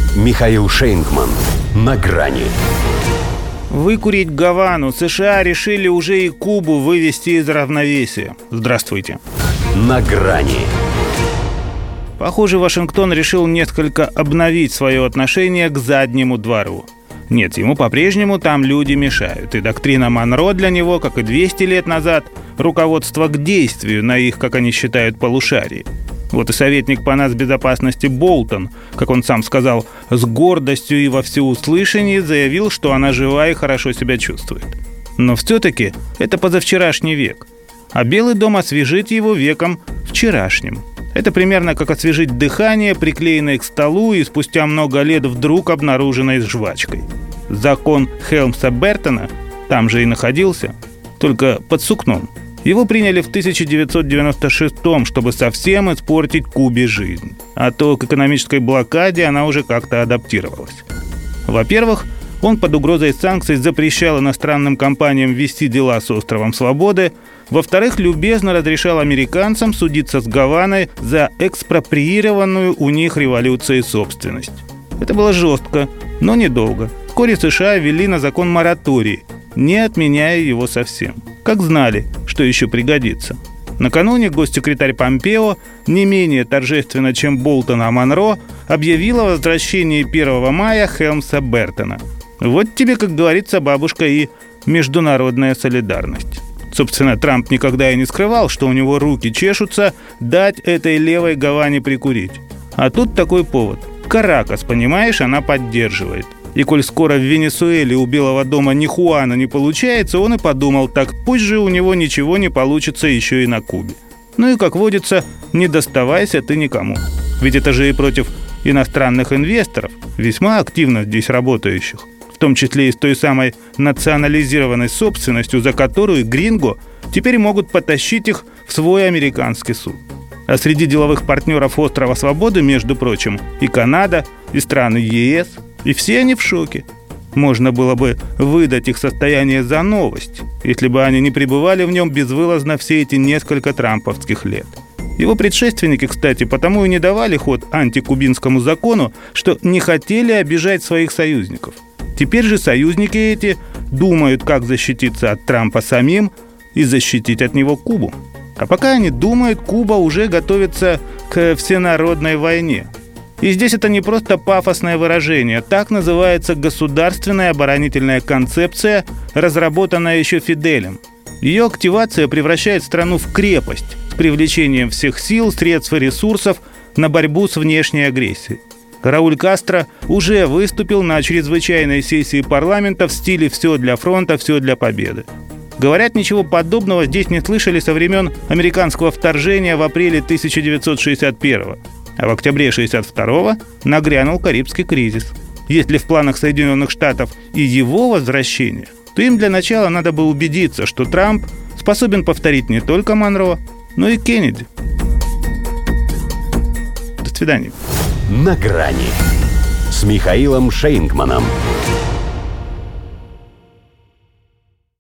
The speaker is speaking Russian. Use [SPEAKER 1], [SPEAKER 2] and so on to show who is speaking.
[SPEAKER 1] Михаил Шейнгман. На грани.
[SPEAKER 2] Выкурить Гавану. США решили уже и Кубу вывести из равновесия. Здравствуйте.
[SPEAKER 1] На грани.
[SPEAKER 2] Похоже, Вашингтон решил несколько обновить свое отношение к заднему двору. Нет, ему по-прежнему там люди мешают. И доктрина Монро для него, как и 200 лет назад, руководство к действию на их, как они считают, полушарии. Вот и советник по нацбезопасности Болтон, как он сам сказал, с гордостью и во всеуслышание заявил, что она жива и хорошо себя чувствует. Но все-таки это позавчерашний век, а Белый дом освежит его веком вчерашним. Это примерно как освежить дыхание, приклеенное к столу и спустя много лет вдруг обнаруженное с жвачкой. Закон Хелмса-Бертона там же и находился, только под сукном. Его приняли в 1996-м, чтобы совсем испортить Кубе жизнь. А то к экономической блокаде она уже как-то адаптировалась. Во-первых, он под угрозой санкций запрещал иностранным компаниям вести дела с островом Свободы. Во-вторых, любезно разрешал американцам судиться с Гаваной за экспроприированную у них революцией собственность. Это было жестко, но недолго. Вскоре США ввели на закон мораторий, не отменяя его совсем. Как знали, что еще пригодится. Накануне госсекретарь Помпео, не менее торжественно, чем Болтон о Монро, объявил о возвращении 1 мая Хелмса-Бертона. Вот тебе, как говорится, бабушка, и международная солидарность. Собственно, Трамп никогда и не скрывал, что у него руки чешутся дать этой левой Гаване прикурить. А тут такой повод. Каракас, понимаешь, она поддерживает. И коль скоро в Венесуэле у Белого дома ни Хуана не получается, он и подумал, так пусть же у него ничего не получится еще и на Кубе. Ну и, как водится, не доставайся ты никому. Ведь это же и против иностранных инвесторов, весьма активно здесь работающих. В том числе и с той самой национализированной собственностью, за которую гринго теперь могут потащить их в свой американский суд. А среди деловых партнеров острова Свободы, между прочим, и Канада, и страны ЕС, и все они в шоке. Можно было бы выдать их состояние за новость, если бы они не пребывали в нем безвылазно все эти несколько трамповских лет. Его предшественники, кстати, потому и не давали ход антикубинскому закону, что не хотели обижать своих союзников. Теперь же союзники эти думают, как защититься от Трампа самим и защитить от него Кубу. А пока они думают, Куба уже готовится к всенародной войне. И здесь это не просто пафосное выражение. Так называется государственная оборонительная концепция, разработанная еще Фиделем. Ее активация превращает страну в крепость с привлечением всех сил, средств и ресурсов на борьбу с внешней агрессией. Рауль Кастро уже выступил на чрезвычайной сессии парламента в стиле «все для фронта, все для победы». Говорят, ничего подобного здесь не слышали со времен американского вторжения в апреле 1961-го. А в октябре 1962-го нагрянул Карибский кризис. Если в планах Соединенных Штатов и его возвращение, то им для начала надо бы убедиться, что Трамп способен повторить не только Монро, но и Кеннеди. До свидания.
[SPEAKER 1] На грани с Михаилом Шейнгманом.